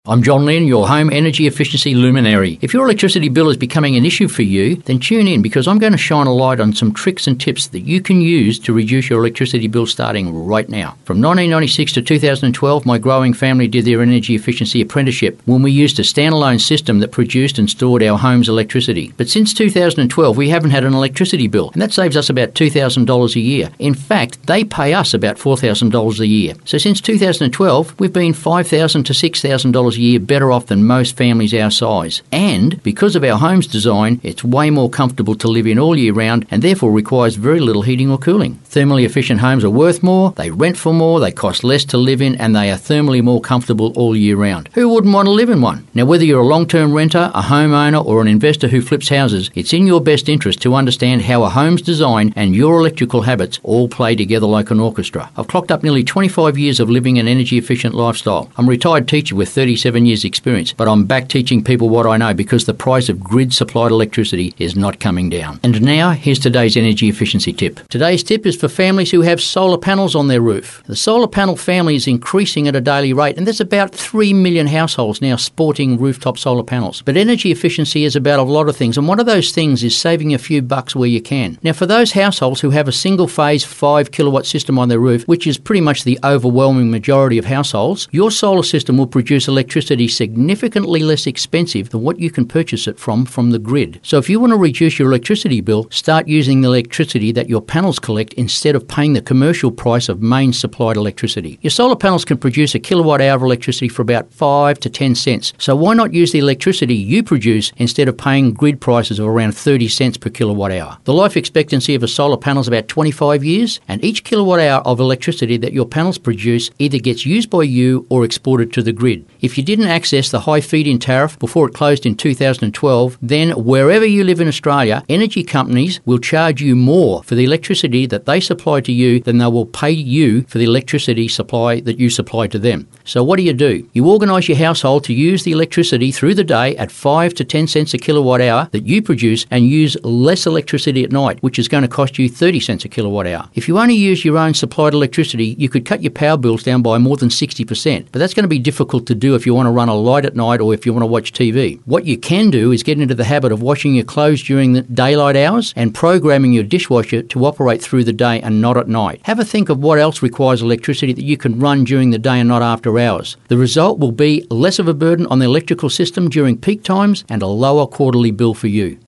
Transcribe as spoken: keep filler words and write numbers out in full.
I'm John Lynn, your home energy efficiency luminary. If your electricity bill is becoming an issue for you, then tune in because I'm going to shine a light on some tricks and tips that you can use to reduce your electricity bill starting right now. From nineteen ninety-six to two thousand twelve, my growing family did their energy efficiency apprenticeship when we used a standalone system that produced and stored our home's electricity. But since two thousand twelve, we haven't had an electricity bill, and that saves us about two thousand dollars a year. In fact, they pay us about four thousand dollars a year. So since two thousand twelve, we've been five thousand dollars to six thousand dollars a year better off than most families our size. And because of our home's design, it's way more comfortable to live in all year round and therefore requires very little heating or cooling. Thermally efficient homes are worth more, they rent for more, they cost less to live in, and they are thermally more comfortable all year round. Who wouldn't want to live in one? Now, whether you're a long-term renter, a homeowner, or an investor who flips houses, it's in your best interest to understand how a home's design and your electrical habits all play together like an orchestra. I've clocked up nearly twenty-five years of living an energy-efficient lifestyle. I'm a retired teacher with thirty-seven years experience, but I'm back teaching people what I know because the price of grid-supplied electricity is not coming down. And now, here's today's energy efficiency tip. Today's tip is for families who have solar panels on their roof. The solar panel family is increasing at a daily rate, and there's about three million households now sporting rooftop solar panels. But energy efficiency is about a lot of things, and one of those things is saving a few bucks where you can. Now, for those households who have a single-phase five kilowatt system on their roof, which is pretty much the overwhelming majority of households, your solar system will produce electricity significantly less expensive than what you can purchase it from from the grid. So if you want to reduce your electricity bill, start using the electricity that your panels collect instead of paying the commercial price of main supplied electricity. Your solar panels can produce a kilowatt hour of electricity for about five to ten cents. So why not use the electricity you produce instead of paying grid prices of around thirty cents per kilowatt hour? The life expectancy of a solar panel is about twenty-five years, and each kilowatt hour of electricity that your panels produce either gets used by you or exported to the grid. If you didn't access the high feed-in tariff before it closed in two thousand twelve, then wherever you live in Australia, energy companies will charge you more for the electricity that they supply to you than they will pay you for the electricity supply that you supply to them. So what do you do? You organise your household to use the electricity through the day at five to ten cents a kilowatt hour that you produce and use less electricity at night, which is going to cost you thirty cents a kilowatt hour. If you only use your own supplied electricity, you could cut your power bills down by more than sixty percent. But that's going to be difficult to do if you want to run a light at night or if you want to watch T V. What you can do is get into the habit of washing your clothes during the daylight hours and programming your dishwasher to operate through the day and not at night. Have a think of what else requires electricity that you can run during the day and not after hours. The result will be less of a burden on the electrical system during peak times and a lower quarterly bill for you.